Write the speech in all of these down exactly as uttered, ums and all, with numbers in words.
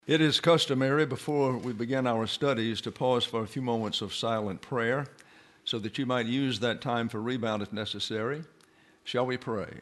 It is customary before we begin our studies to pause for a few moments of silent prayer so that you might use that time for rebound if necessary. Shall we pray?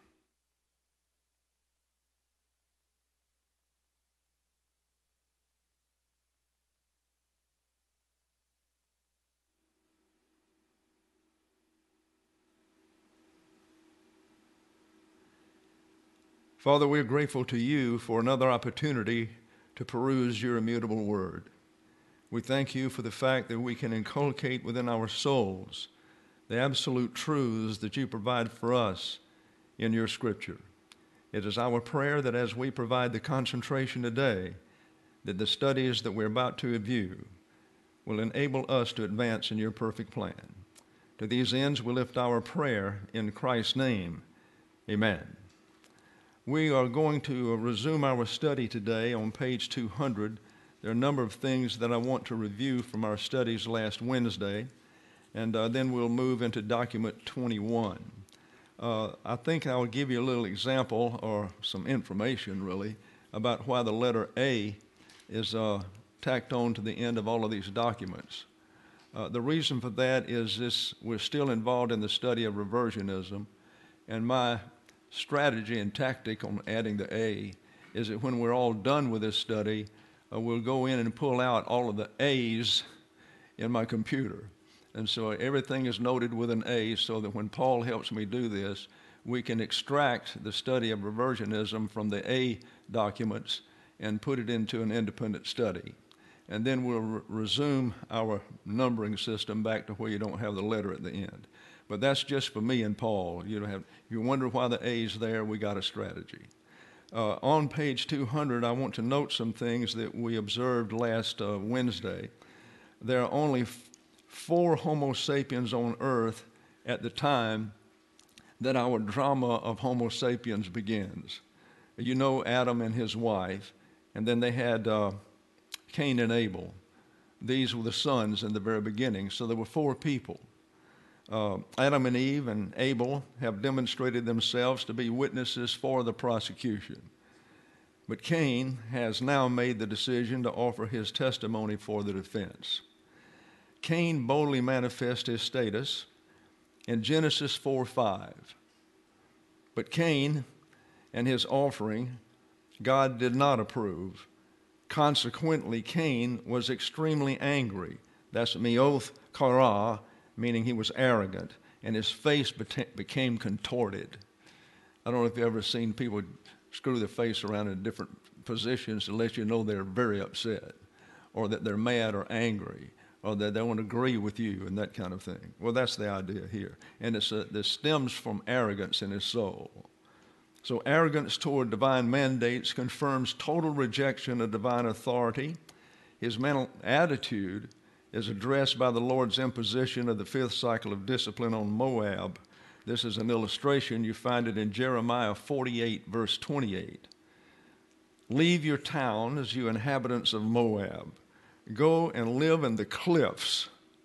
Father, we're grateful to you for another opportunity to peruse your immutable word. We thank you for the fact that we can inculcate within our souls the absolute truths that you provide for us in your scripture. It is our prayer that as we provide the concentration today, that the studies that we're about to review will enable us to advance in your perfect plan. To these ends, we lift our prayer in Christ's name. Amen. We are going to resume our study today on page two hundred. There are a number of things that I want to review from our studies last Wednesday, and uh, then we'll move into document twenty-one. Uh, I think I'll give you a little example, or some information really, about why the letter A is uh, tacked on to the end of all of these documents. Uh, the reason for that is this: we're still involved in the study of reversionism, and my strategy and tactic on adding the A is that when we're all done with this study, uh, we'll go in and pull out all of the A's in my computer. And so everything is noted with an A so that when Paul helps me do this, we can extract the study of reversionism from the A documents and put it into an independent study. And then we'll re- resume our numbering system back to where you don't have the letter at the end. But that's just for me and Paul. You don't have, if you wonder why the A's there, we got a strategy. Uh, on page two hundred, I want to note some things that we observed last uh, Wednesday. There are only f- four Homo sapiens on Earth at the time that our drama of Homo sapiens begins. You know Adam and his wife, and then they had uh, Cain and Abel. These were the sons in the very beginning, so there were four people. Uh, Adam and Eve and Abel have demonstrated themselves to be witnesses for the prosecution. But Cain has now made the decision to offer his testimony for the defense. Cain boldly manifests his status in Genesis four five. But Cain and his offering, God did not approve. Consequently, Cain was extremely angry. That's meoth kara, meaning he was arrogant, and his face became contorted. I don't know if you've ever seen people screw their face around in different positions to let you know they're very upset, or that they're mad or angry, or that they don't agree with you and that kind of thing. Well, that's the idea here. And it's a, this stems from arrogance in his soul. So arrogance toward divine mandates confirms total rejection of divine authority. His mental attitude is addressed by the Lord's imposition of the fifth cycle of discipline on Moab. This is an illustration. You find it in Jeremiah forty-eight, verse twenty-eight. Leave your towns, you inhabitants of Moab. Go and live in the cliffs.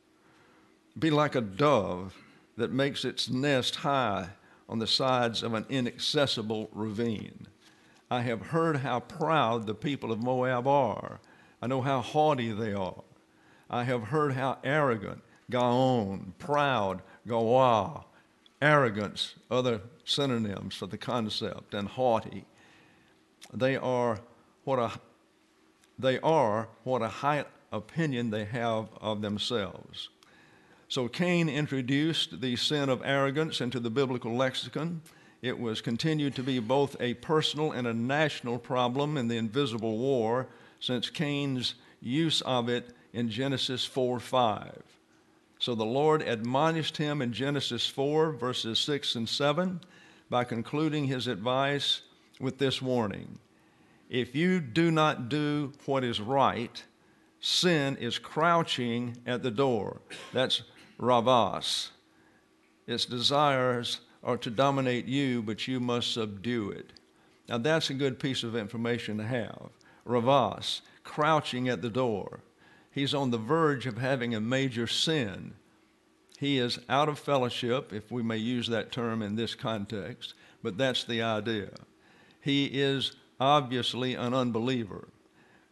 Be like a dove that makes its nest high on the sides of an inaccessible ravine. I have heard how proud the people of Moab are. I know how haughty they are. I have heard how arrogant, gaon, proud, gawa, arrogance, other synonyms for the concept, and haughty. They are what a they are what a high opinion they have of themselves. So Cain introduced the sin of arrogance into the biblical lexicon. It was continued to be both a personal and a national problem in the invisible war since Cain's use of it in Genesis four five. So the Lord admonished him in Genesis four, verses six and seven, by concluding his advice with this warning. If you do not do what is right, sin is crouching at the door. That's ravas. Its desires are to dominate you, but you must subdue it. Now that's a good piece of information to have. Ravas, crouching at the door. He's on the verge of having a major sin. He is out of fellowship, if we may use that term in this context, but that's the idea. He is obviously an unbeliever.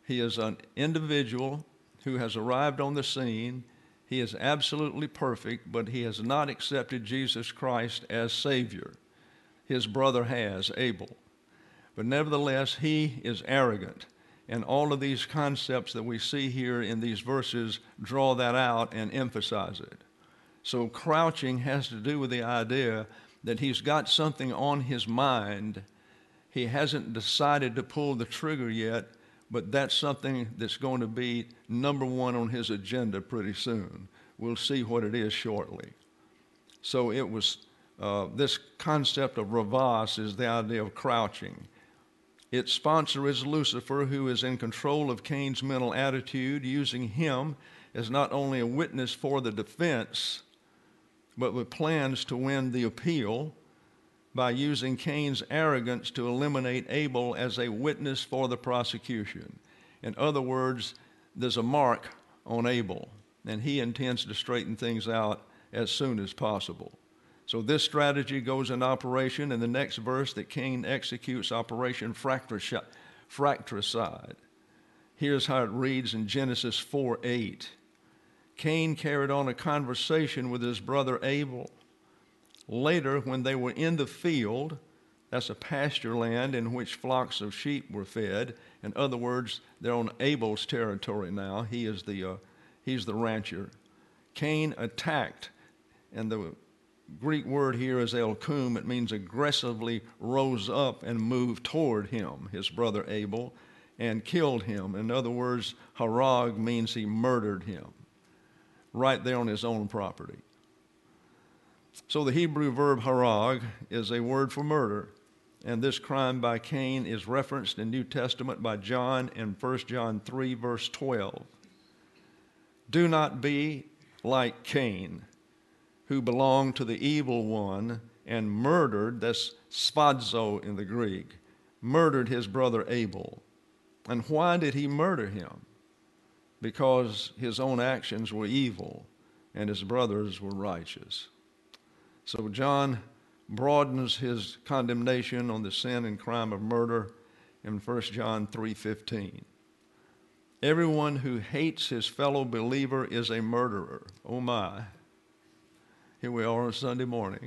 He is an individual who has arrived on the scene. He is absolutely perfect, but he has not accepted Jesus Christ as Savior. His brother has, Abel. But nevertheless, he is arrogant. And all of these concepts that we see here in these verses draw that out and emphasize it. So crouching has to do with the idea that he's got something on his mind. He hasn't decided to pull the trigger yet, but that's something that's going to be number one on his agenda pretty soon. We'll see what it is shortly. So it was, uh, this concept of ravas is the idea of crouching. Its sponsor is Lucifer, who is in control of Cain's mental attitude, using him as not only a witness for the defense, but with plans to win the appeal by using Cain's arrogance to eliminate Abel as a witness for the prosecution. In other words, there's a mark on Abel, and he intends to straighten things out as soon as possible. So this strategy goes in operation in the next verse that Cain executes Operation Fractricide. Here's how it reads in Genesis four eight. Cain carried on a conversation with his brother Abel. Later, when they were in the field, that's a pasture land in which flocks of sheep were fed. In other words, they're on Abel's territory now. He is the, uh, he's the rancher. Cain attacked, and the Greek word here is elkum. It means aggressively rose up and moved toward him, his brother Abel, and killed him. In other words, harag means he murdered him right there on his own property. So the Hebrew verb harag is a word for murder, and this crime by Cain is referenced in New Testament by John in First John three, verse twelve. Do not be like Cain, who belonged to the evil one and murdered, that's sphadzo in the Greek, murdered his brother Abel. And why did he murder him? Because his own actions were evil and his brothers were righteous. So John broadens his condemnation on the sin and crime of murder in First John three fifteen. Everyone who hates his fellow believer is a murderer. Oh my. Here we are on Sunday morning.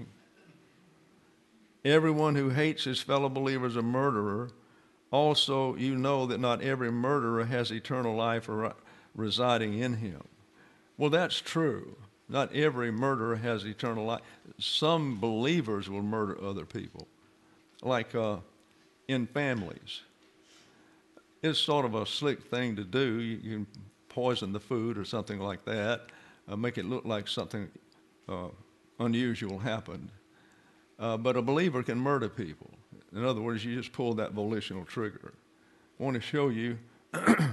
Everyone who hates his fellow believer is a murderer. Also, you know that not every murderer has eternal life residing in him. Well, that's true. Not every murderer has eternal life. Some believers will murder other people, like uh, in families. It's sort of a slick thing to do. You, you can poison the food or something like that, uh, make it look like something uh, unusual happened. Uh, but a believer can murder people. In other words, you just pull that volitional trigger. I want to show you, uh,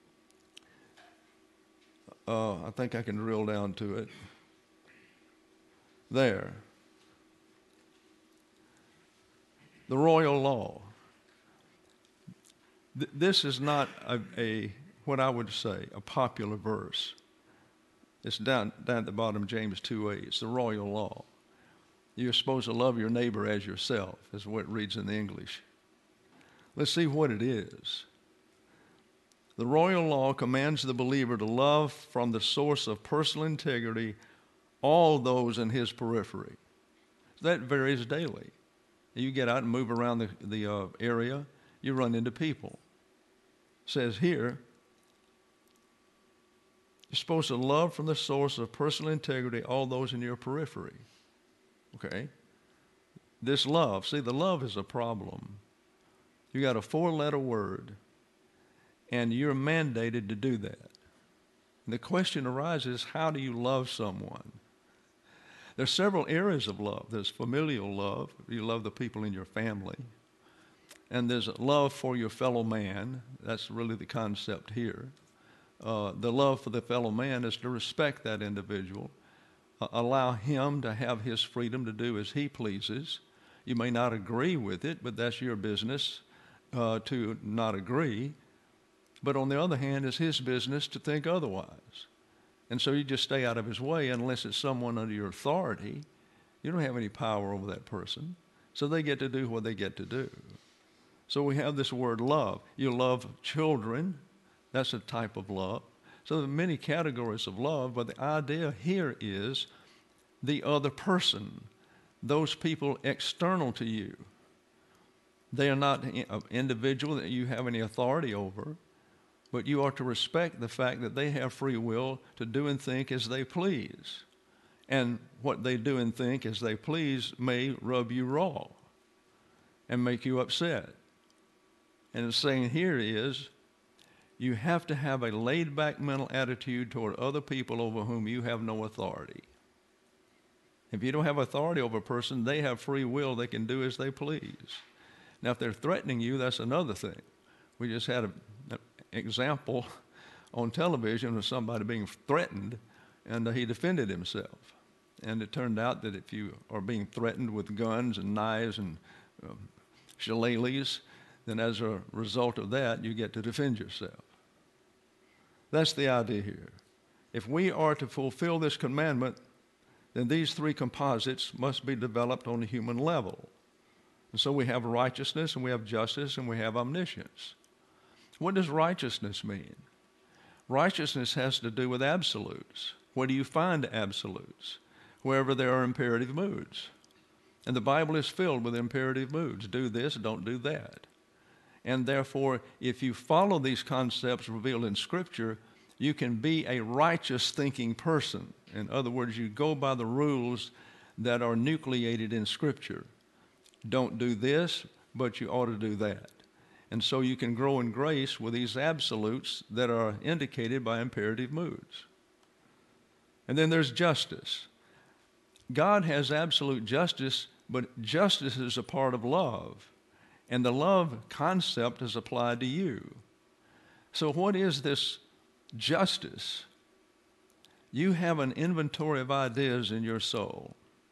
I think I can drill down to it. There. The royal law. Th- this is not a, a, what I would say, a popular verse. It's down, down at the bottom, James two eight. It's the royal law. You're supposed to love your neighbor as yourself, is what it reads in the English. Let's see what it is. The royal law commands the believer to love from the source of personal integrity all those in his periphery. That varies daily. You get out and move around the, the uh, area, you run into people. It says here, you're supposed to love from the source of personal integrity all those in your periphery. Okay? This love, see, the love is a problem. You got a four-letter word, and you're mandated to do that. And the question arises, how do you love someone? There's several areas of love. There's familial love. You love the people in your family. And there's love for your fellow man. That's really the concept here. Uh, the love for the fellow man is to respect that individual. Uh, allow him to have his freedom to do as he pleases. You may not agree with it, but that's your business uh, to not agree. But on the other hand, it's his business to think otherwise. And so you just stay out of his way unless it's someone under your authority. You don't have any power over that person. So they get to do what they get to do. So we have this word love. You love children. That's a type of love. So there are many categories of love, but the idea here is the other person, those people external to you. They are not an individual that you have any authority over, but you are to respect the fact that they have free will to do and think as they please. And what they do and think as they please may rub you raw and make you upset. And the saying here is, you have to have a laid-back mental attitude toward other people over whom you have no authority. If you don't have authority over a person, they have free will. They can do as they please. Now, if they're threatening you, that's another thing. We just had a, an example on television of somebody being threatened, and uh, he defended himself. And it turned out that if you are being threatened with guns and knives and um, shillelaghs, then as a result of that, you get to defend yourself. That's the idea here. If we are to fulfill this commandment, then these three composites must be developed on a human level. And so we have righteousness, and we have justice, and we have omniscience. What does righteousness mean? Righteousness has to do with absolutes. Where do you find absolutes? Wherever there are imperative moods. And the Bible is filled with imperative moods. Do this, don't do that. And therefore, if you follow these concepts revealed in Scripture, you can be a righteous thinking person. In other words, you go by the rules that are nucleated in Scripture. Don't do this, but you ought to do that. And so you can grow in grace with these absolutes that are indicated by imperative moods. And then there's justice. God has absolute justice, but justice is a part of love. And the love concept is applied to you. So what is this justice? You have an inventory of ideas in your soul.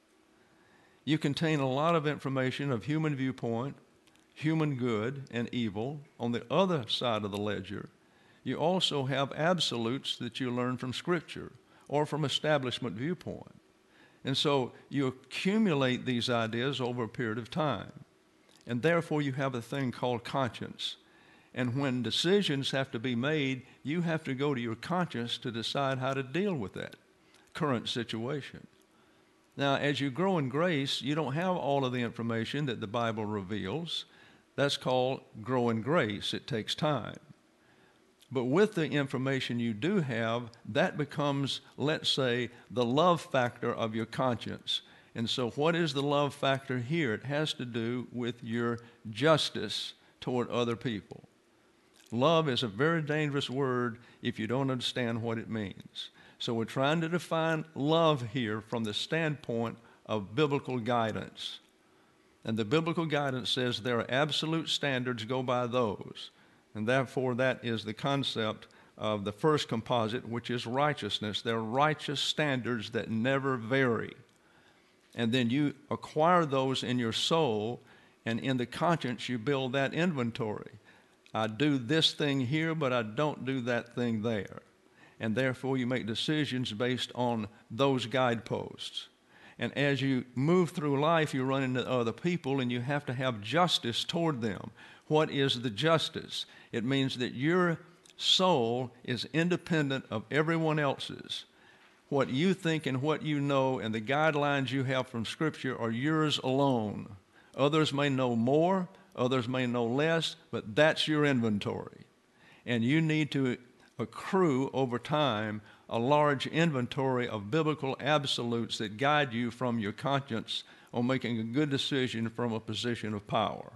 You contain a lot of information of human viewpoint, human good and evil. On the other side of the ledger, you also have absolutes that you learn from Scripture or from establishment viewpoint. And so you accumulate these ideas over a period of time. And therefore you have a thing called conscience. And when decisions have to be made, you have to go to your conscience to decide how to deal with that current situation. Now, as you grow in grace, you don't have all of the information that the Bible reveals. That's called grow in grace. It takes time. But with the information you do have, that becomes, let's say, the love factor of your conscience. And so what is the love factor here? It has to do with your justice toward other people. Love is a very dangerous word if you don't understand what it means. So we're trying to define love here from the standpoint of biblical guidance. And the biblical guidance says there are absolute standards, go by those. And therefore that is the concept of the first composite, which is righteousness. There are righteous standards that never vary. And then you acquire those in your soul, and in the conscience you build that inventory. I do this thing here, but I don't do that thing there. And therefore you make decisions based on those guideposts. And as you move through life, you run into other people, and you have to have justice toward them. What is the justice? It means that your soul is independent of everyone else's. What you think and what you know and the guidelines you have from Scripture are yours alone. Others may know more, others may know less, but that's your inventory. And you need to accrue over time a large inventory of biblical absolutes that guide you from your conscience on making a good decision from a position of power.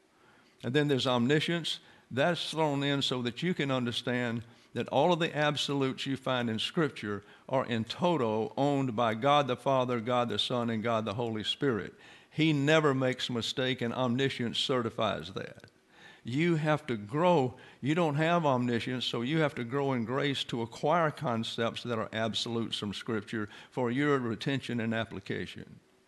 And then there's omniscience. That's thrown in so that you can understand that all of the absolutes you find in Scripture are in toto owned by God the Father, God the Son, and God the Holy Spirit. He never makes a mistake, and omniscience certifies that. You have to grow. You don't have omniscience, so you have to grow in grace to acquire concepts that are absolutes from Scripture for your retention and application.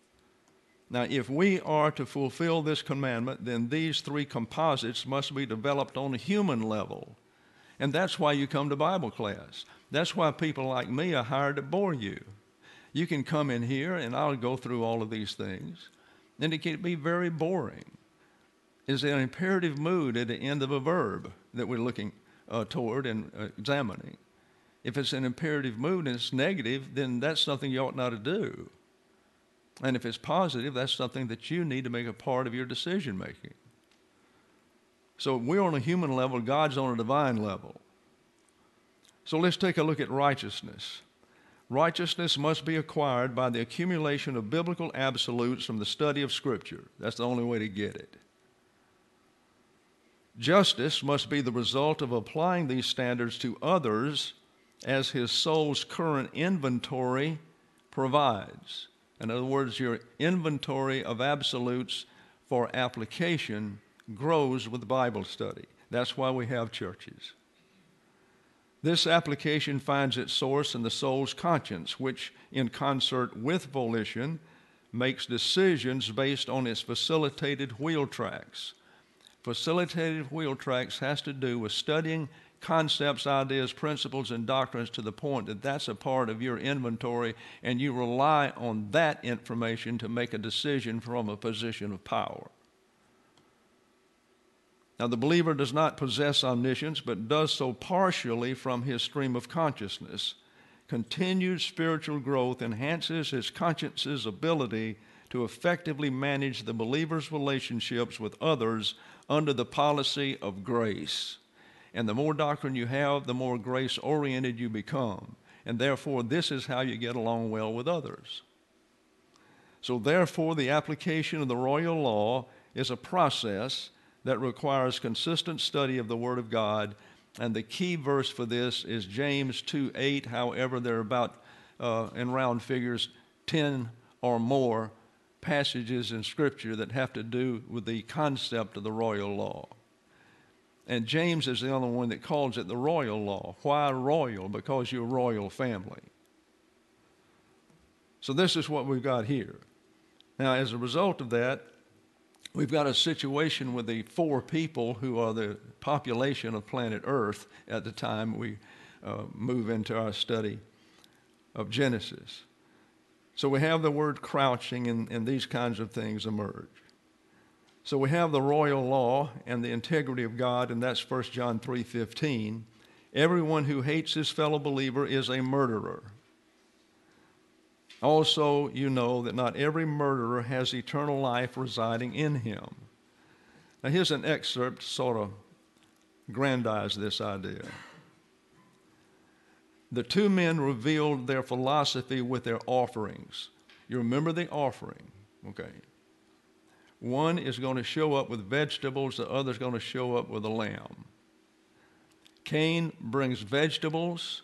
Now, if we are to fulfill this commandment, then these three composites must be developed on a human level. And that's why you come to Bible class. That's why people like me are hired to bore you. You can come in here, and I'll go through all of these things, and it can be very boring. Is there an imperative mood at the end of a verb that we're looking uh, toward and uh, examining. If it's an imperative mood and it's negative, then that's something you ought not to do. And if it's positive, that's something that you need to make a part of your decision making. So we're on a human level, God's on a divine level. So let's take a look at righteousness. Righteousness must be acquired by the accumulation of biblical absolutes from the study of Scripture. That's the only way to get it. Justice must be the result of applying these standards to others as his soul's current inventory provides. In other words, your inventory of absolutes for application grows with Bible study. That's why we have churches. This application finds its source in the soul's conscience, which, in concert with volition, makes decisions based on its facilitated wheel tracks. Facilitated wheel tracks has to do with studying concepts, ideas, principles, and doctrines to the point that that's a part of your inventory, and you rely on that information to make a decision from a position of power. Now, the believer does not possess omniscience, but does so partially from his stream of consciousness. Continued spiritual growth enhances his conscience's ability to effectively manage the believer's relationships with others under the policy of grace. And the more doctrine you have, the more grace-oriented you become. And therefore, this is how you get along well with others. So therefore, the application of the royal law is a process that requires consistent study of the Word of God. And the key verse for this is James two eight. However, there are about, uh, in round figures, ten or more passages in Scripture that have to do with the concept of the royal law. And James is the only one that calls it the royal law. Why royal? Because you're a royal family. So this is what we've got here. Now, as a result of that, we've got a situation with the four people who are the population of planet Earth at the time we uh, move into our study of Genesis. So we have the word crouching, and, and these kinds of things emerge. So we have the royal law and the integrity of God, and that's First John three fifteen. Everyone who hates his fellow believer is a murderer. Also, you know that not every murderer has eternal life residing in him. Now, here's an excerpt to sort of grandize this idea. The two men revealed their philosophy with their offerings. You remember the offering, okay? One is going to show up with vegetables, the other is going to show up with a lamb. Cain brings vegetables,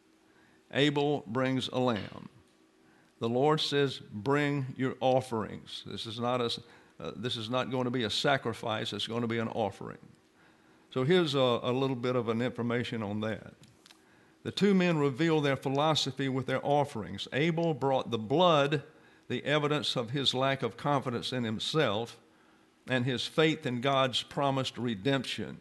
Abel brings a lamb. The Lord says, bring your offerings. This is not a, uh, this is not going to be a sacrifice, it's going to be an offering. So here's a, a little bit of an information on that. The two men revealed their philosophy with their offerings. Abel brought the blood, the evidence of his lack of confidence in himself, and his faith in God's promised redemption.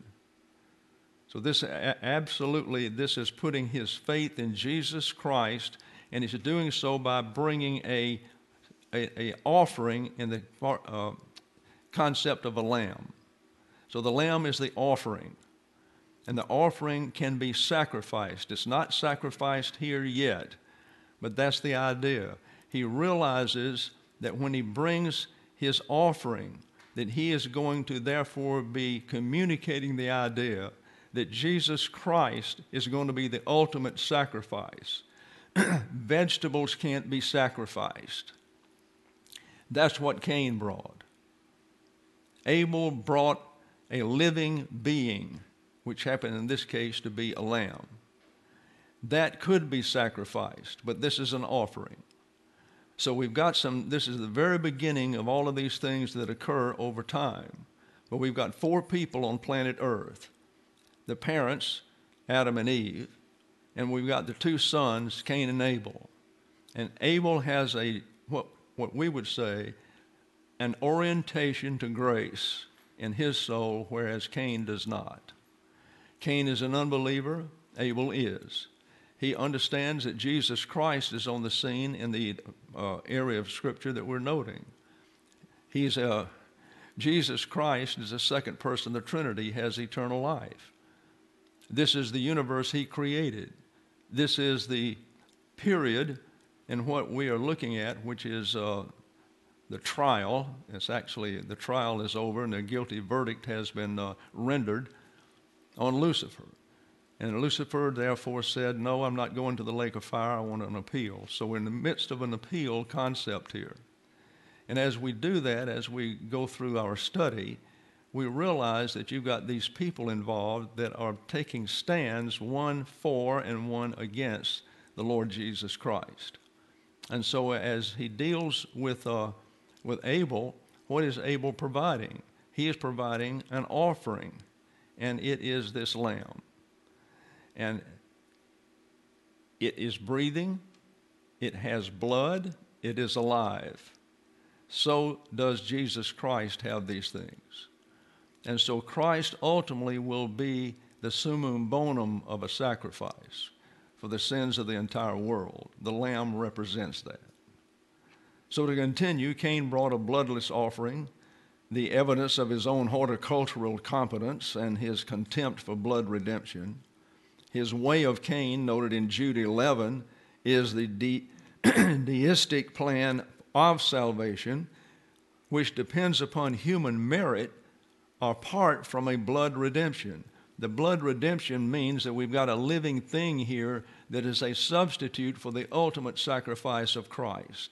So this absolutely, this is putting his faith in Jesus Christ, and he's doing so by bringing a, a, a offering in the uh, concept of a lamb. So the lamb is the offering, and the offering can be sacrificed. It's not sacrificed here yet, but that's the idea. He realizes that when he brings his offering, that he is going to therefore be communicating the idea that Jesus Christ is going to be the ultimate sacrifice. Vegetables can't be sacrificed. That's what Cain brought. Abel brought a living being, which happened in this case to be a lamb. That could be sacrificed, but this is an offering. So we've got some, this is the very beginning of all of these things that occur over time. But we've got four people on planet Earth. The parents, Adam and Eve, and we've got the two sons, Cain and Abel. And Abel has a, what, what we would say, an orientation to grace in his soul, whereas Cain does not. Cain is an unbeliever, Abel is. He understands that Jesus Christ is on the scene in the uh, area of Scripture that we're noting. He's a, Jesus Christ is the second person of the Trinity, has eternal life. This is the universe he created. This is the period in what we are looking at, which is uh, the trial. It's actually, the trial is over and the guilty verdict has been uh, rendered on Lucifer. And Lucifer therefore said, no, I'm not going to the lake of fire, I want an appeal. So we're in the midst of an appeal concept here. And as we do that, as we go through our study, we realize that you've got these people involved that are taking stands, one for and one against the Lord Jesus Christ. And so as he deals with, uh, with Abel, what is Abel providing? He is providing an offering, and it is this lamb. And it is breathing, it has blood, it is alive. So does Jesus Christ have these things. And so Christ ultimately will be the summum bonum of a sacrifice for the sins of the entire world. The lamb represents that. So to continue, Cain brought a bloodless offering, the evidence of his own horticultural competence and his contempt for blood redemption. His way of Cain, noted in Jude eleven, is the de- deistic plan of salvation, which depends upon human merit apart from a blood redemption. The blood redemption means that we've got a living thing here that is a substitute for the ultimate sacrifice of Christ.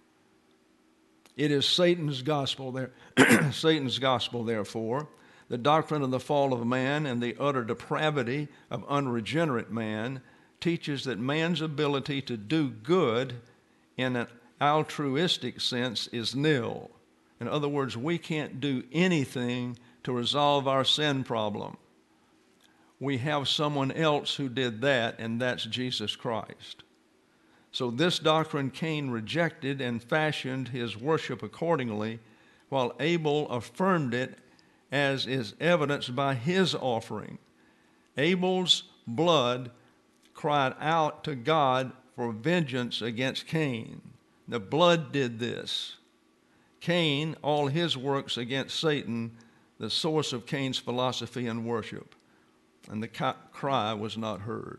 It is Satan's gospel, there, Satan's gospel, therefore, the doctrine of the fall of man and the utter depravity of unregenerate man teaches that man's ability to do good in an altruistic sense is nil. In other words, we can't do anything to resolve our sin problem. We have someone else who did that, and that's Jesus Christ. So this doctrine Cain rejected and fashioned his worship accordingly, while Abel affirmed it, as is evidenced by his offering. Abel's blood cried out to God for vengeance against Cain. The blood did this. Cain, all his works against Satan, the source of Cain's philosophy and worship. And the cry was not heard.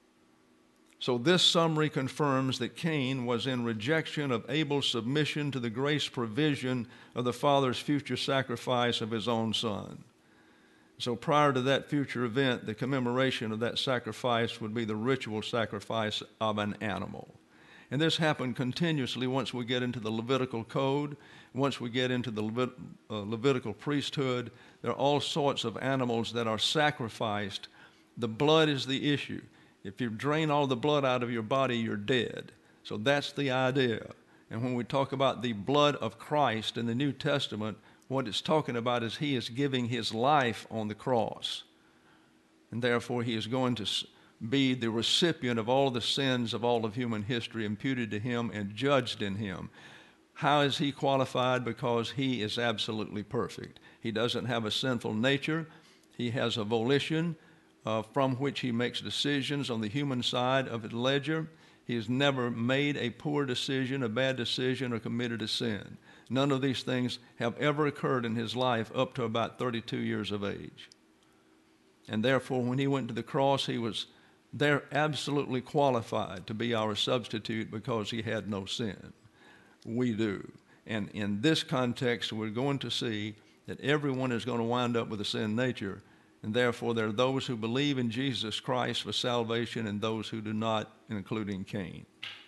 So this summary confirms that Cain was in rejection of Abel's submission to the grace provision of the Father's future sacrifice of his own son. So prior to that future event, the commemoration of that sacrifice would be the ritual sacrifice of an animal. And this happened continuously once we get into the Levitical code, once we get into the Levit- uh, Levitical priesthood. There are all sorts of animals that are sacrificed. The blood is the issue. If you drain all the blood out of your body, you're dead. So that's the idea. And when we talk about the blood of Christ in the New Testament, what it's talking about is he is giving his life on the cross. And therefore he is going to be the recipient of all the sins of all of human history imputed to him and judged in him. How is he qualified? Because he is absolutely perfect. He doesn't have a sinful nature. He has a volition uh, from which he makes decisions on the human side of his ledger. He has never made a poor decision, a bad decision, or committed a sin. None of these things have ever occurred in his life up to about thirty-two years of age. And therefore, when he went to the cross, he was there absolutely qualified to be our substitute because he had no sin. We do. And in this context, we're going to see that everyone is going to wind up with a sin nature. And therefore, there are those who believe in Jesus Christ for salvation and those who do not, including Cain.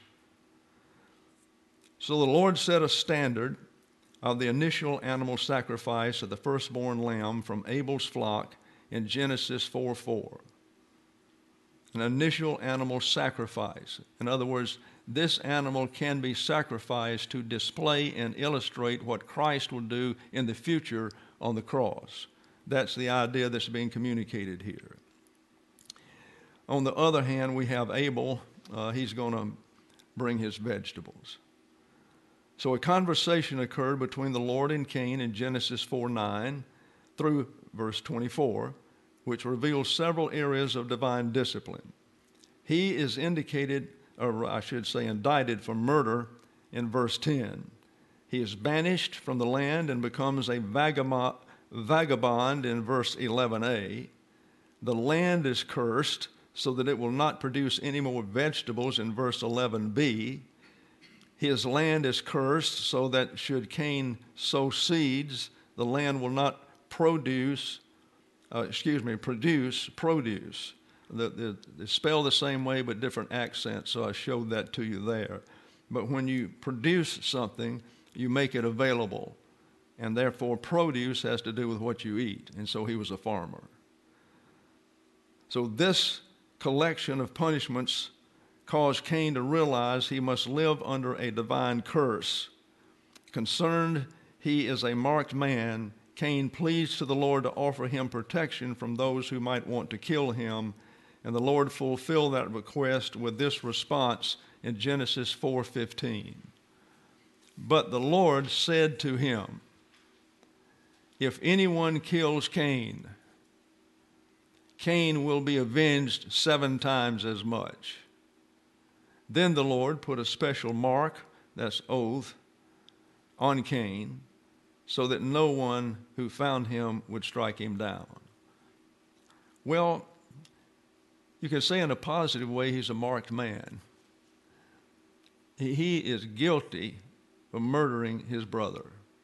So the Lord set a standard of the initial animal sacrifice of the firstborn lamb from Abel's flock in Genesis four four. An initial animal sacrifice. In other words, this animal can be sacrificed to display and illustrate what Christ will do in the future on the cross. That's the idea that's being communicated here. On the other hand, we have Abel. Uh, he's going to bring his vegetables. So a conversation occurred between the Lord and Cain in Genesis four nine through verse twenty-four, which reveals several areas of divine discipline. He is indicated, or I should say indicted, for murder in verse ten. He is banished from the land and becomes a vagabond in verse eleven a. The land is cursed so that it will not produce any more vegetables in verse eleven b. His land is cursed so that should Cain sow seeds, the land will not produce, uh, excuse me, produce, produce. The, the, they spell the same way but different accents, so I showed that to you there. But when you produce something, you make it available, and therefore produce has to do with what you eat, and so he was a farmer. So this collection of punishments caused Cain to realize he must live under a divine curse. Concerned he is a marked man, Cain pleads to the Lord to offer him protection from those who might want to kill him, and the Lord fulfilled that request with this response in Genesis four fifteen. But the Lord said to him, if anyone kills Cain, Cain will be avenged seven times as much. Then the Lord put a special mark, that's oath, on Cain, so that no one who found him would strike him down. Well, you can say in a positive way he's a marked man. He is guilty of murdering his brother.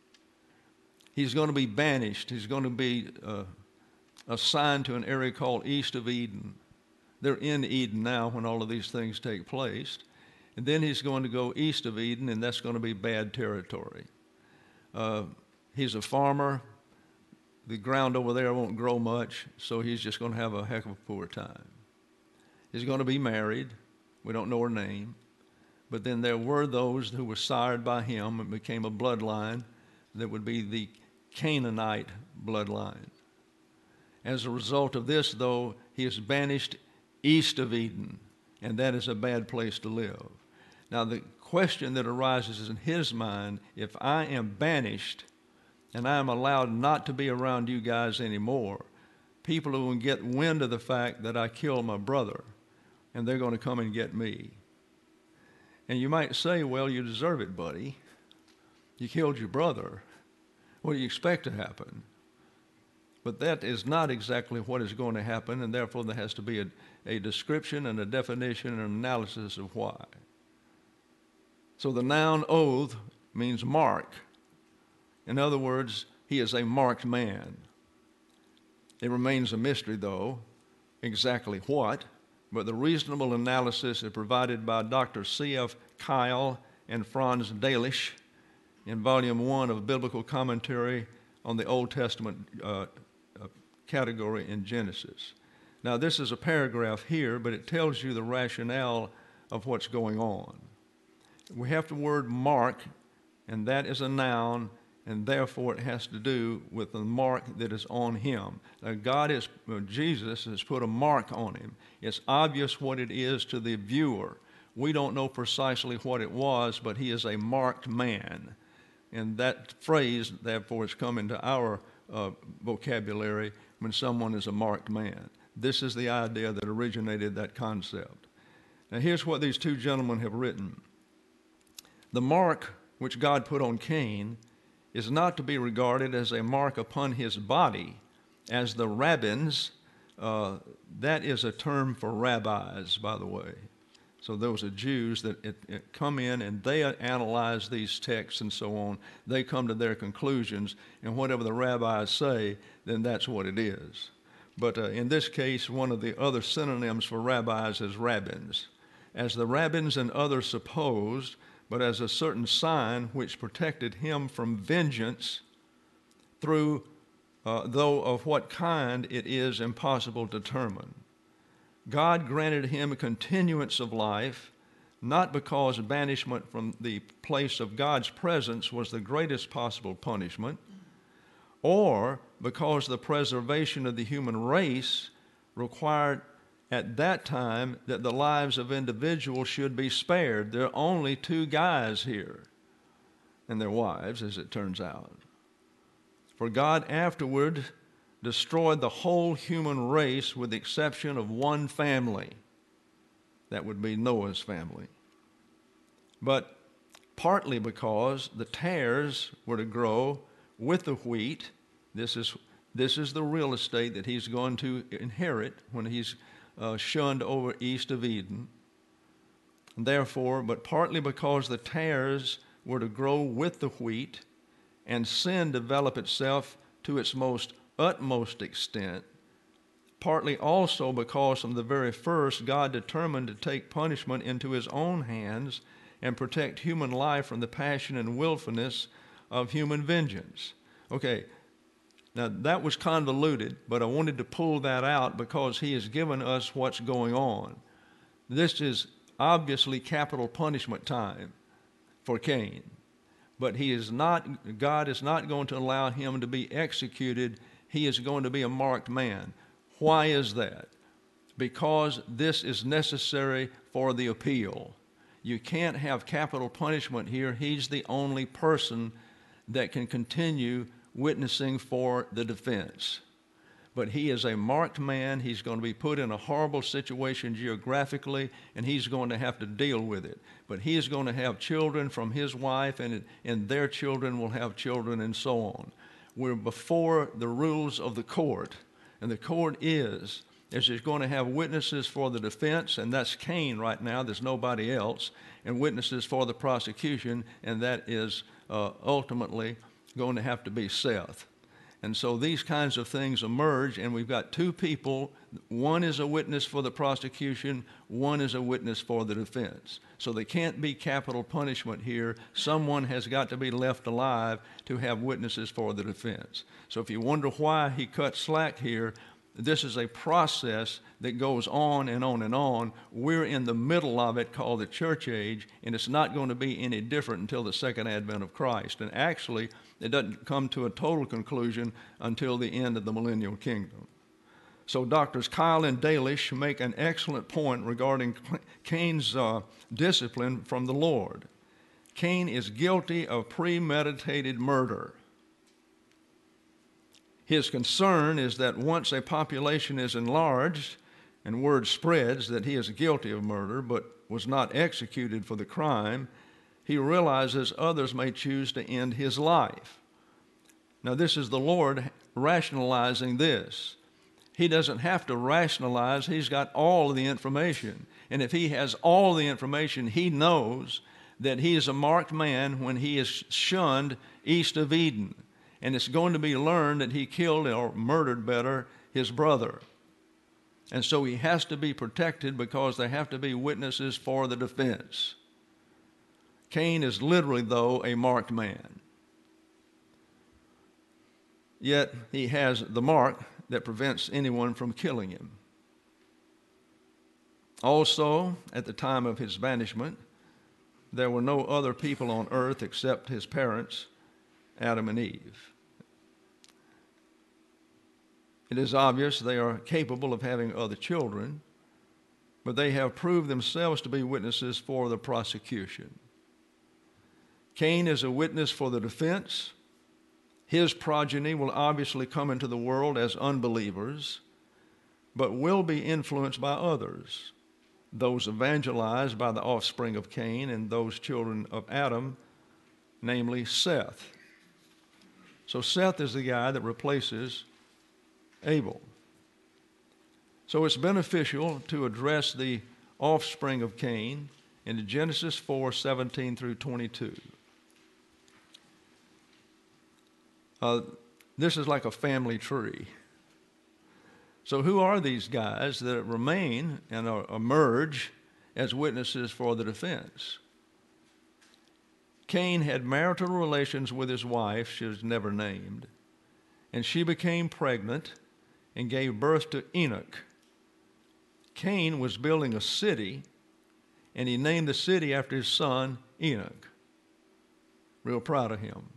He's going to be banished. He's going to be uh, assigned to an area called East of Eden. They're in Eden now when all of these things take place. And then he's going to go east of Eden, and that's going to be bad territory. Uh, he's a farmer. The ground over there won't grow much, so he's just going to have a heck of a poor time. He's going to be married. We don't know her name. But then there were those who were sired by him and became a bloodline that would be the Canaanite bloodline. As a result of this, though, he is banished east of Eden, and that is a bad place to live. Now, the question that arises in his mind, if I am banished and I am allowed not to be around you guys anymore, people who will get wind of the fact that I killed my brother, and they're going to come and get me. And you might say, well, you deserve it, buddy. You killed your brother. What do you expect to happen? But that is not exactly what is going to happen, and therefore there has to be a, a description and a definition and an analysis of why. So the noun oath means mark. In other words, he is a marked man. It remains a mystery, though, exactly what, but the reasonable analysis is provided by Doctor C F Kyle and Franz Delitzsch in Volume one of Biblical Commentary on the Old Testament uh, uh, category in Genesis. Now, this is a paragraph here, but it tells you the rationale of what's going on. We have the word mark, and that is a noun, and therefore it has to do with the mark that is on him. Now, God is, well, Jesus has put a mark on him. It's obvious what it is to the viewer. We don't know precisely what it was, but he is a marked man. And that phrase, therefore, has come into our uh, vocabulary when someone is a marked man. This is the idea that originated that concept. Now, here's what these two gentlemen have written. The mark which God put on Cain is not to be regarded as a mark upon his body, as the rabbins, uh, that is a term for rabbis, by the way. So those are Jews that it, it come in and they analyze these texts and so on. They come to their conclusions, and whatever the rabbis say, then that's what it is. But uh, in this case, one of the other synonyms for rabbis is rabbins. As the rabbins and others supposed, but as a certain sign which protected him from vengeance through, uh, though of what kind it is impossible to determine. God granted him a continuance of life, not because banishment from the place of God's presence was the greatest possible punishment, or because the preservation of the human race required at that time that the lives of individuals should be spared. There are only two guys here, and their wives, as it turns out. For God afterward destroyed the whole human race with the exception of one family. That would be Noah's family. But partly because the tares were to grow with the wheat. This is This is the real estate that he's going to inherit when he's uh, shunned over east of Eden. And therefore, but partly because the tares were to grow with the wheat and sin develop itself to its most utmost extent, partly also because from the very first God determined to take punishment into his own hands and protect human life from the passion and willfulness of human vengeance. Okay, now that was convoluted, but I wanted to pull that out because he has given us what's going on. This is obviously capital punishment time for Cain, but he is not, God is not going to allow him to be executed. He is going to be a marked man. Why is that? Because this is necessary for the appeal. You can't have capital punishment here. He's the only person that can continue witnessing for the defense. But he is a marked man. He's going to be put in a horrible situation geographically, and he's going to have to deal with it. But he is going to have children from his wife, and, and their children will have children, and so on. We're before the rules of the court. And the court is, is he's going to have witnesses for the defense, and that's Cain right now. There's nobody else. And witnesses for the prosecution, and that is uh, ultimately going to have to be Seth. And so these kinds of things emerge, and we've got two people. One is a witness for the prosecution. One is a witness for the defense. So there can't be capital punishment here. Someone has got to be left alive to have witnesses for the defense. So if you wonder why he cut slack here, this is a process that goes on and on and on. We're in the middle of it, called the church age, and it's not going to be any different until the second advent of Christ. And actually, it doesn't come to a total conclusion until the end of the millennial kingdom. So Doctors Kyle and Dalish make an excellent point regarding Cain's uh, discipline from the Lord. Cain is guilty of premeditated murder. His concern is that once a population is enlarged and word spreads that he is guilty of murder but was not executed for the crime, he realizes others may choose to end his life. Now, this is the Lord rationalizing this. He doesn't have to rationalize. He's got all of the information. And if he has all the information, he knows that he is a marked man when he is shunned east of Eden. And it's going to be learned that he killed or murdered, better, his brother. And so he has to be protected because there have to be witnesses for the defense. Cain is literally, though, a marked man. Yet he has the mark that prevents anyone from killing him. Also, at the time of his banishment, there were no other people on earth except his parents, Adam and Eve. It is obvious they are capable of having other children, but they have proved themselves to be witnesses for the prosecution. Cain is a witness for the defense. His progeny will obviously come into the world as unbelievers, but will be influenced by others, those evangelized by the offspring of Cain and those children of Adam, namely Seth. So Seth is the guy that replaces Abel. So it's beneficial to address the offspring of Cain in Genesis four, seventeen through twenty-two. Uh, this is like a family tree. So who are these guys that remain and are, emerge as witnesses for the defense? Cain had marital relations with his wife, she was never named, and she became pregnant and gave birth to Enoch. Cain was building a city, and he named the city after his son, Enoch. Real proud of him.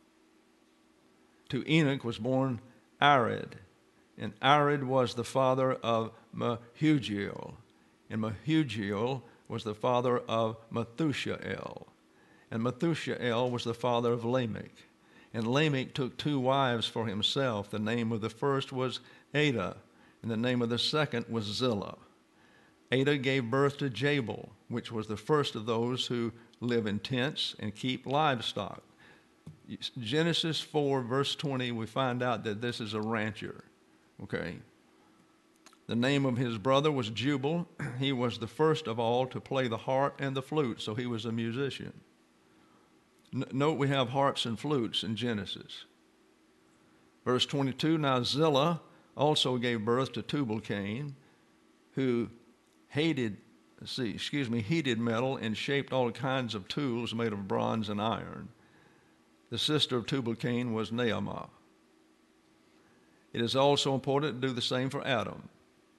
To Enoch was born Arid, and Arid was the father of Mehujael, and Mehujael was the father of Methushael, and Methushael was the father of Lamech. And Lamech took two wives for himself. The name of the first was Ada, and the name of the second was Zillah. Ada gave birth to Jabal, which was the first of those who live in tents and keep livestock. Genesis four, verse twenty, we find out that this is a rancher, okay? The name of his brother was Jubal. He was the first of all to play the harp and the flute, so he was a musician. N- note we have harps and flutes in Genesis. Verse twenty-two, now Zillah also gave birth to Tubal-Cain, who hated, see, excuse me, heated metal and shaped all kinds of tools made of bronze and iron. The sister of Tubal-Cain was Naamah. It is also important to do the same for Adam.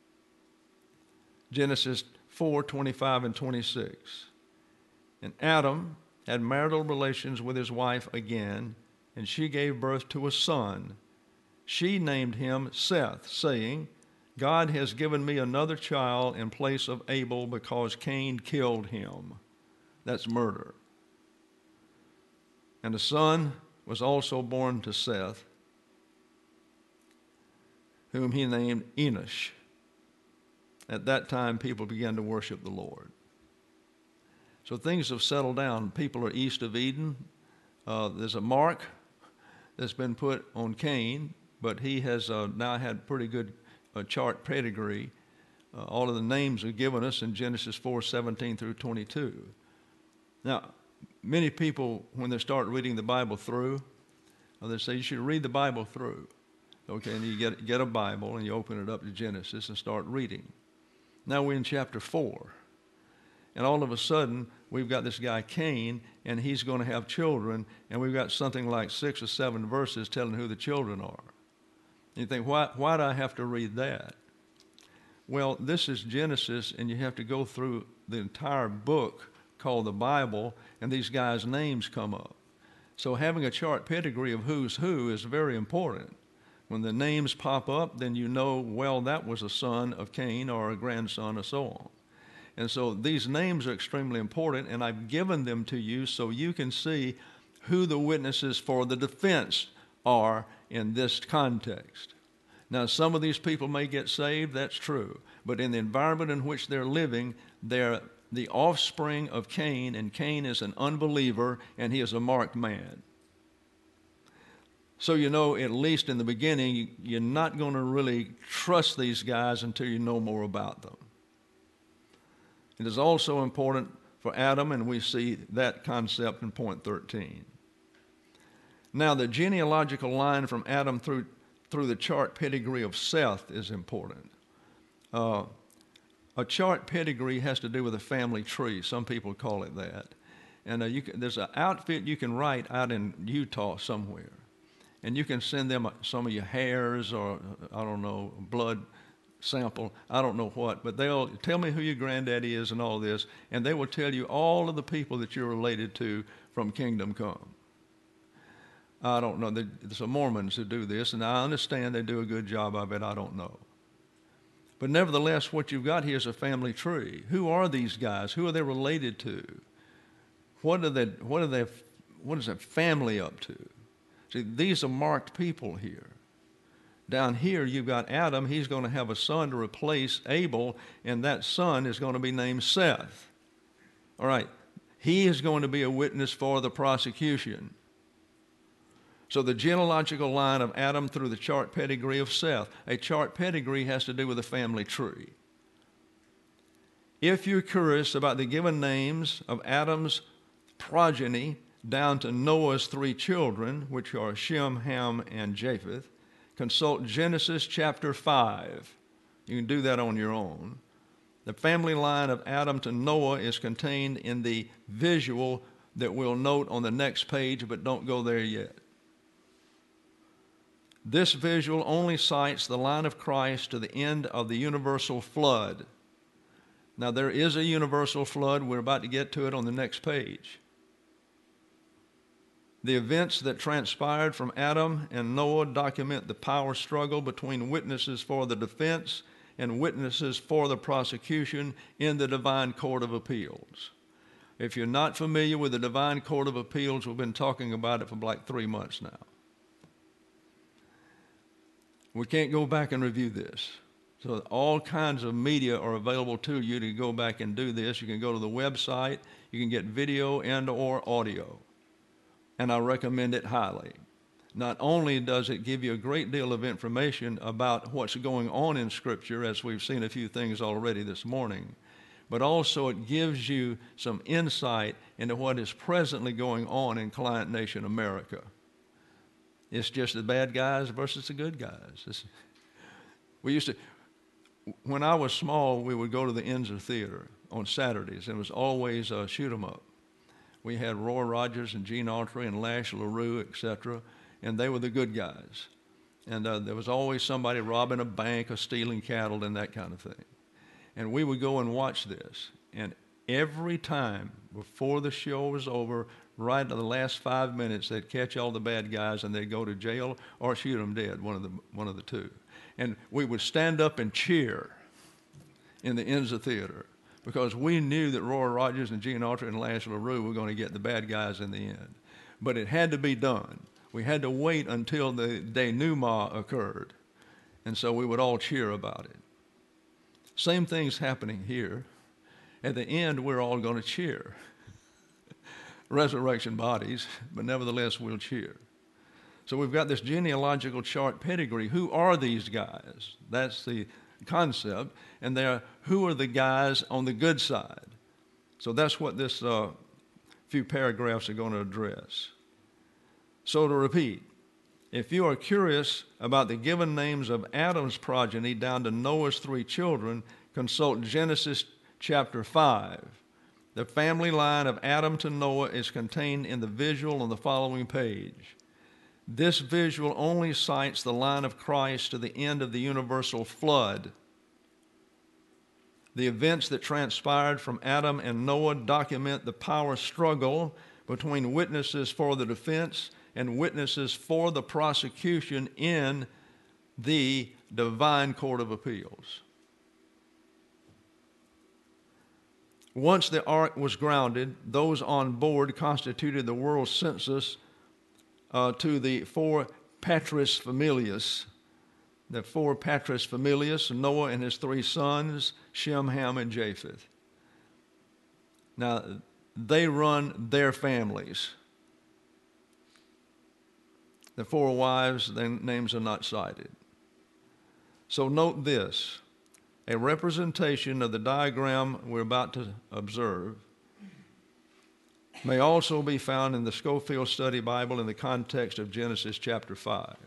Genesis four, twenty-five and twenty-six. And Adam had marital relations with his wife again, and she gave birth to a son. She named him Seth, saying, God has given me another child in place of Abel because Cain killed him. That's murder. And a son was also born to Seth, whom he named Enosh. At that time, people began to worship the Lord. So things have settled down. People are east of Eden. Uh, there's a mark that's been put on Cain, but he has uh, now had pretty good uh, chart pedigree. Uh, all of the names are given us in Genesis four, seventeen through twenty-two. Now, many people, when they start reading the Bible through, uh, they say you should read the Bible through. Okay, and you get, get a Bible and you open it up to Genesis and start reading. Now we're in chapter four. And all of a sudden, we've got this guy Cain, and he's going to have children, and we've got something like six or seven verses telling who the children are. And you think, why, why do I have to read that? Well, this is Genesis, and you have to go through the entire book called the Bible, and these guys' names come up. So having a chart pedigree of who's who is very important. When the names pop up, then you know, well, that was a son of Cain or a grandson or so on. And so these names are extremely important, and I've given them to you so you can see who the witnesses for the defense are in this context. Now, some of these people may get saved, that's true. But in the environment in which they're living, they're the offspring of Cain, and Cain is an unbeliever, and he is a marked man. So you know, at least in the beginning, you're not going to really trust these guys until you know more about them. It is also important for Adam, and we see that concept in point thirteen. Now, the genealogical line from Adam through, through the chart pedigree of Seth is important. Uh, a chart pedigree has to do with a family tree. Some people call it that. And uh, you can, there's an outfit you can write out in Utah somewhere. And you can send them some of your hairs or, I don't know, blood sample, I don't know what, but they'll tell me who your granddaddy is and all this, and they will tell you all of the people that you're related to from Kingdom Come. I don't know. There's some Mormons who do this, and I understand they do a good job of it. I don't know. But nevertheless, what you've got here is a family tree. Who are these guys? Who are they related to? What are they, what are they, what is their family up to? See, these are marked people here. Down here, you've got Adam. He's going to have a son to replace Abel, and that son is going to be named Seth. All right. He is going to be a witness for the prosecution. So the genealogical line of Adam through the chart pedigree of Seth. A chart pedigree has to do with a family tree. If you're curious about the given names of Adam's progeny down to Noah's three children, which are Shem, Ham, and Japheth, consult Genesis chapter five. You can do that on your own. The family line of Adam to Noah is contained in the visual that we'll note on the next page, but don't go there yet. This visual only cites the line of Christ to the end of the universal flood. Now, there is a universal flood. We're about to get to it on the next page. The events that transpired from Adam and Noah document the power struggle between witnesses for the defense and witnesses for the prosecution in the Divine Court of Appeals. If you're not familiar with the Divine Court of Appeals, we've been talking about it for like three months now. We can't go back and review this. So all kinds of media are available to you to go back and do this. You can go to the website. You can get video and or audio. and I recommend it highly. Not only does it give you a great deal of information about what's going on in Scripture, as we've seen a few things already this morning, but also it gives you some insight into what is presently going on in Client Nation America. It's just the bad guys versus the good guys. It's, we used to, when I was small, we would go to the Enzer Theater on Saturdays, and it was always a shoot 'em up. We had Roy Rogers and Gene Autry and Lash LaRue, et cetera, and they were the good guys. And uh, there was always somebody robbing a bank or stealing cattle and that kind of thing. And we would go and watch this. And every time before the show was over, right in the last five minutes, they'd catch all the bad guys and they'd go to jail or shoot them dead, one of the, one of the two. And we would stand up and cheer in the Enzer Theater because we knew that Roy Rogers and Gene Autry and Lash LaRue were going to get the bad guys in the end. But it had to be done. We had to wait until the denouement occurred. And so we would all cheer about it. Same thing's happening here. At the end, we're all going to cheer. Resurrection bodies, but nevertheless, we'll cheer. So we've got this genealogical chart pedigree. Who are these guys? That's the concept. And they're, who are the guys on the good side? So that's what this uh, few paragraphs are going to address. So to repeat, if you are curious about the given names of Adam's progeny down to Noah's three children, consult Genesis chapter five. The family line of Adam to Noah is contained in the visual on the following page. This visual only cites the line of Christ to the end of the universal flood. The events that transpired from Adam and Noah document the power struggle between witnesses for the defense and witnesses for the prosecution in the divine court of appeals. Once the ark was grounded, those on board constituted the world census uh, to the four patris familias. The four patris familias, Noah and his three sons, Shem, Ham, and Japheth. Now, they run their families. The four wives, their names are not cited. So note this. A representation of the diagram we're about to observe may also be found in the Scofield Study Bible in the context of Genesis chapter five.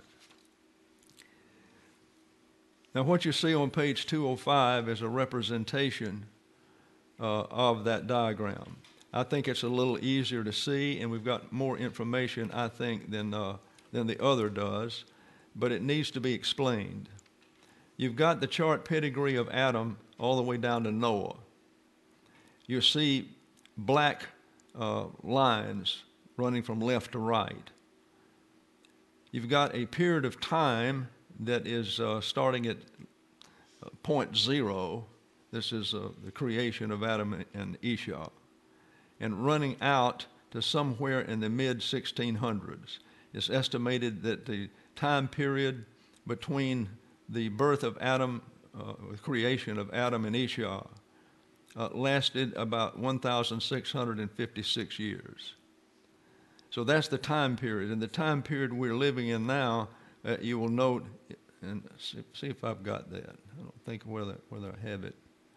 Now, what you see on page two oh five is a representation uh, of that diagram. I think it's a little easier to see, and we've got more information, I think, than, uh, than the other does, but it needs to be explained. You've got the chart pedigree of Adam all the way down to Noah. You see black uh, lines running from left to right. You've got a period of time that is uh, starting at point zero. This is uh, the creation of Adam and Esau, and running out to somewhere in the mid sixteen hundreds. It's estimated that the time period between the birth of Adam, uh, the creation of Adam and Esau, uh, lasted about one thousand six hundred fifty-six years. So that's the time period. And the time period we're living in now, uh, you will note, and see, see if I've got that. I don't think whether, whether I have it.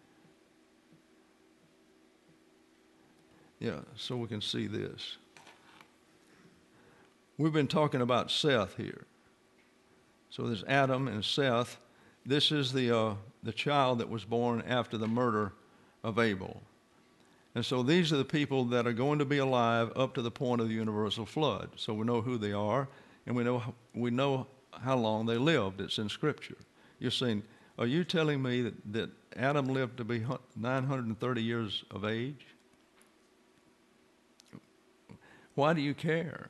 Yeah, so we can see this. We've been talking about Seth here. So there's Adam and Seth. This is the, uh, the child that was born after the murder of Abel. And so these are the people that are going to be alive up to the point of the universal flood. So we know who they are, and we know, we know how long they lived. It's in Scripture. You're saying, are you telling me that, that Adam lived to be nine hundred thirty years of age? Why do you care?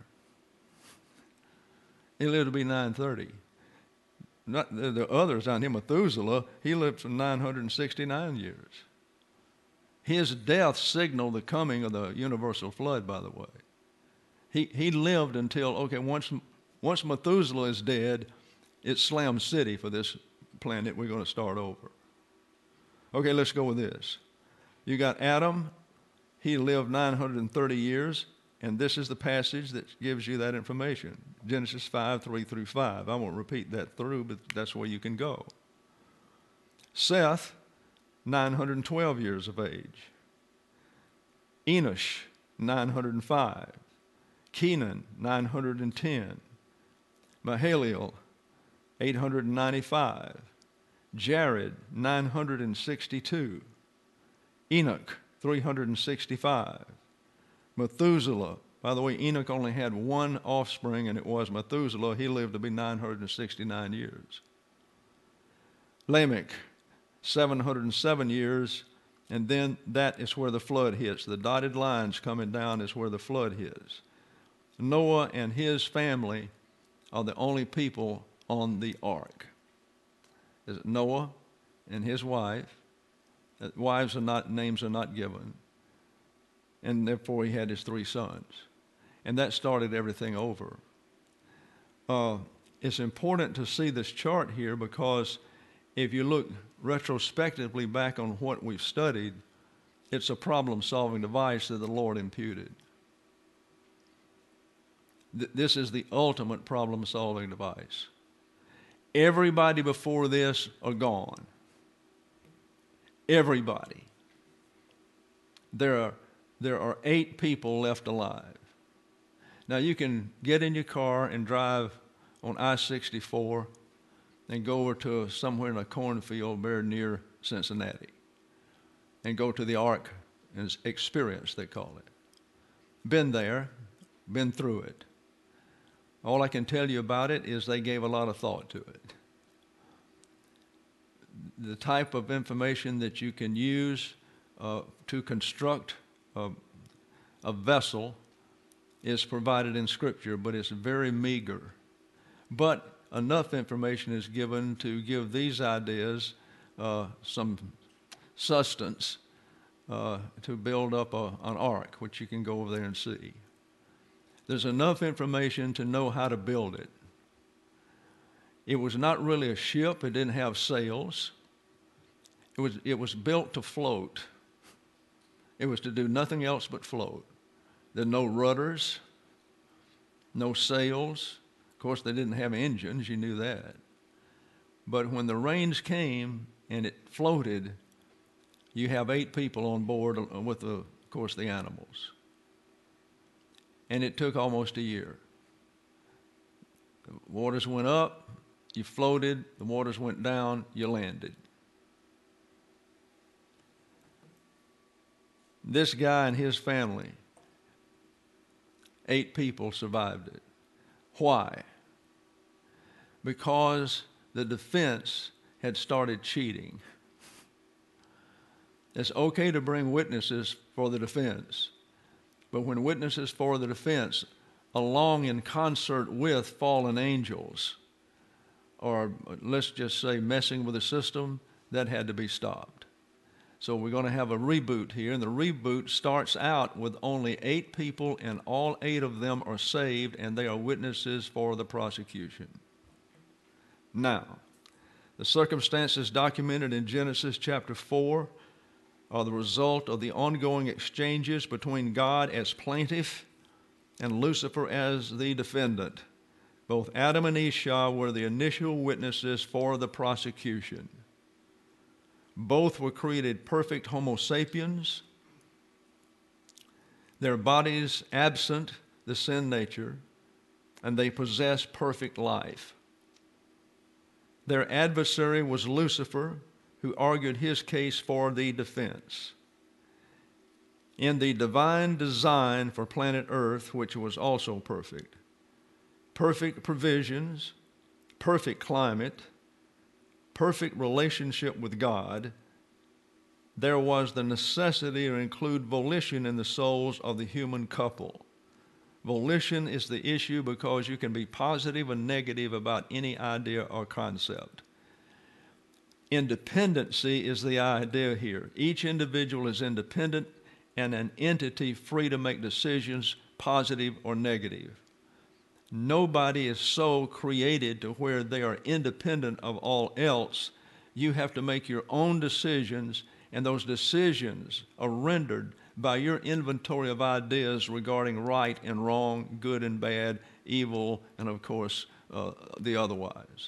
He lived to be nine thirty. Not the, the others on him, Methuselah, he lived for nine hundred sixty-nine years. His death signaled the coming of the universal flood, by the way. He he lived until, okay, once, once Methuselah is dead, it's Slam City for this planet. We're going to start over. Okay, let's go with this. You got Adam. He lived nine hundred thirty years, And this is the passage that gives you that information. Genesis five, three through five. I won't repeat that through, but that's where you can go. Seth, nine hundred twelve years of age. Enosh, nine hundred five. Kenan, nine hundred ten. Mahalalel, eight hundred ninety-five. Jared, nine hundred sixty-two. Enoch, three hundred sixty-five. Methuselah, by the way, Enoch only had one offspring, and it was Methuselah. He lived to be nine hundred sixty-nine years. Lamech, seven hundred seven years, and then that is where the flood hits. The dotted lines coming down is where the flood hits. Noah and his family are the only people on the ark. Is it Noah and his wife? Wives are not, names are not given. And therefore he had his three sons. And that started everything over. Uh, it's important to see this chart here because if you look retrospectively back on what we've studied, it's a problem-solving device that the Lord imputed. Th- this is the ultimate problem-solving device. Everybody before this are gone. Everybody. There are There are eight people left alive. Now, you can get in your car and drive on I sixty-four and go over to somewhere in a cornfield very near Cincinnati and go to the Ark and experience, they call it. Been there, been through it. All I can tell you about it is they gave a lot of thought to it. The type of information that you can use uh, to construct A, a vessel is provided in Scripture, but it's very meager. But enough information is given to give these ideas uh, some sustenance uh, to build up a, an ark, which you can go over there and see. There's enough information to know how to build it. It was not really a ship. It didn't have sails. It was, it was built to float. It was to do nothing else but float. There are no rudders, no sails. Of course, they didn't have engines. You knew that. But when the rains came and it floated, you have eight people on board with, the, of course, the animals. And it took almost a year. The waters went up, you floated. The waters went down, you landed. This guy and his family, eight people survived it. Why? Because the defense had started cheating. It's okay to bring witnesses for the defense, but when witnesses for the defense, along in concert with fallen angels, or let's just say messing with the system, that had to be stopped. So we're going to have a reboot here, and the reboot starts out with only eight people, and all eight of them are saved, and they are witnesses for the prosecution. Now, the circumstances documented in Genesis chapter four are the result of the ongoing exchanges between God as plaintiff and Lucifer as the defendant. Both Adam and Esau were the initial witnesses for the prosecution. Both were created perfect Homo sapiens, their bodies absent the sin nature, and they possess perfect life. Their adversary was Lucifer, who argued his case for the defense. In the divine design for planet Earth, which was also perfect, perfect provisions, perfect climate, perfect relationship with God, there was the necessity to include volition in the souls of the human couple. Volition is the issue because you can be positive and negative about any idea or concept. Independency is the idea here. Each individual is independent and an entity free to make decisions, positive or negative. Nobody is so created to where they are independent of all else. You have to make your own decisions, and those decisions are rendered by your inventory of ideas regarding right and wrong, good and bad, evil, and of course, uh, the otherwise.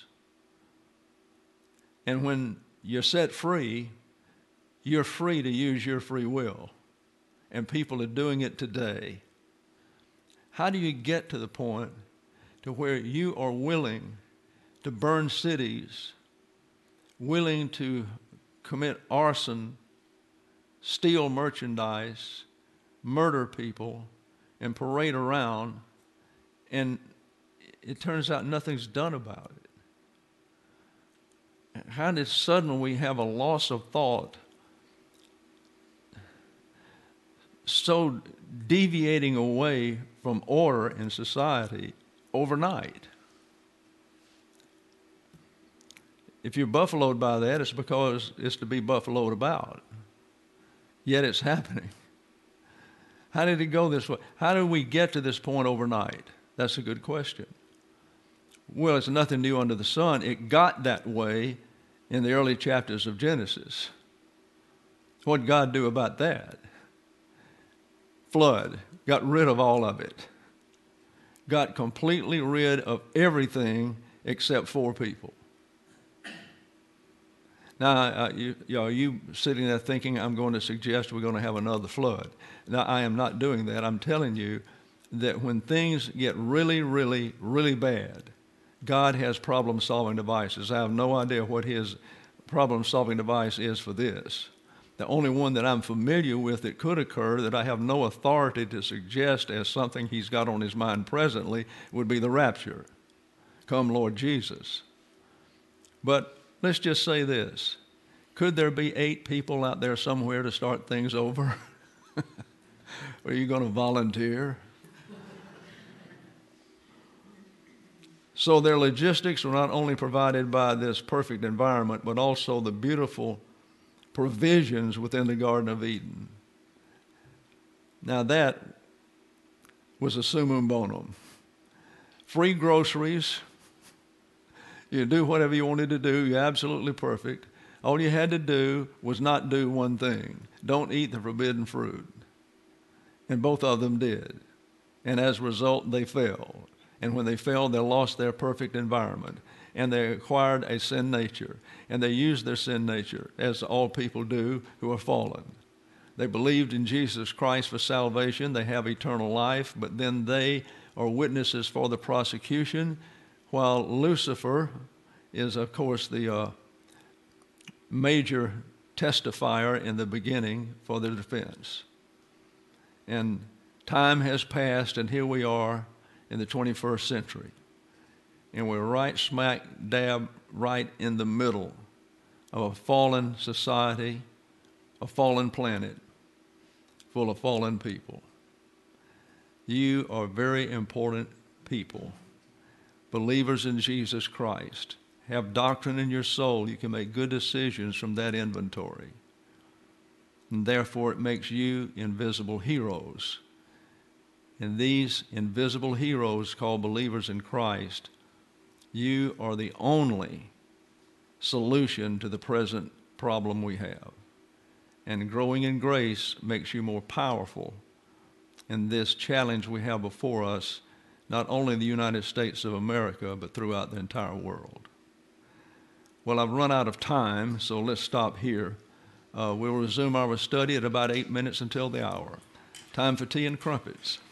And when you're set free, you're free to use your free will. And people are doing it today. How do you get to the point to where you are willing to burn cities, willing to commit arson, steal merchandise, murder people, and parade around, and it turns out nothing's done about it? How did suddenly we have a loss of thought so deviating away from order in society overnight? If you're buffaloed by that, it's because it's to be buffaloed about. Yet it's happening. How did it go this way? How did we get to this point overnight? That's a good question. Well, it's nothing new under the sun. It got that way in the early chapters of Genesis. What did God do about that? Flood. Got rid of all of it. Got completely rid of everything except four people. Now, uh, you, you know, you sitting there thinking, I'm going to suggest we're going to have another flood. Now, I am not doing that. I'm telling you that when things get really, really, really bad, God has problem-solving devices. I have no idea what his problem-solving device is for this. The only one that I'm familiar with that could occur, that I have no authority to suggest as something he's got on his mind presently, would be the rapture. Come, Lord Jesus. But let's just say this. Could there be eight people out there somewhere to start things over? Are you going to volunteer? So their logistics were not only provided by this perfect environment, but also the beautiful provisions within the Garden of Eden. Now that was a summum bonum. Free groceries. You do whatever you wanted to do. You're absolutely perfect. All you had to do was not do one thing. Don't eat the forbidden fruit. And both of them did. And as a result, they fell. And when they fell, they lost their perfect environment. And they acquired a sin nature. And they used their sin nature, as all people do who are fallen. They believed in Jesus Christ for salvation. They have eternal life. But then they are witnesses for the prosecution, while Lucifer is, of course, the uh, major testifier in the beginning for the defense. And time has passed, and here we are in the twenty-first century. And we're right smack dab right in the middle of a fallen society, a fallen planet, full of fallen people. You are very important people, believers in Jesus Christ. Have doctrine in your soul. You can make good decisions from that inventory. And therefore it makes you invisible heroes. And these invisible heroes called believers in Christ, you are the only solution to the present problem we have. And growing in grace makes you more powerful in this challenge we have before us, not only in the United States of America, but throughout the entire world. Well, I've run out of time, so let's stop here. Uh, we'll resume our study at about eight minutes until the hour. Time for tea and crumpets.